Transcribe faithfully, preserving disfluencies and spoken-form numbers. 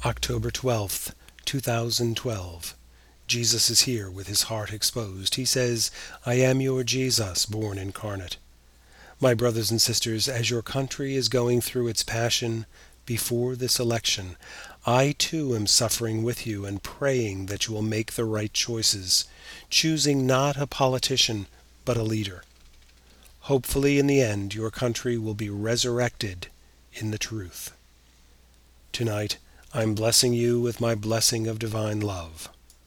October twelfth, two thousand twelve. Jesus is here with his heart exposed. He says, "I am your Jesus, born incarnate." My brothers and sisters, as your country is going through its passion before this election, I too am suffering with you and praying that you will make the right choices, choosing not a politician but a leader. Hopefully in the end your country will be resurrected in the truth. Tonight I'm blessing you with my blessing of divine love.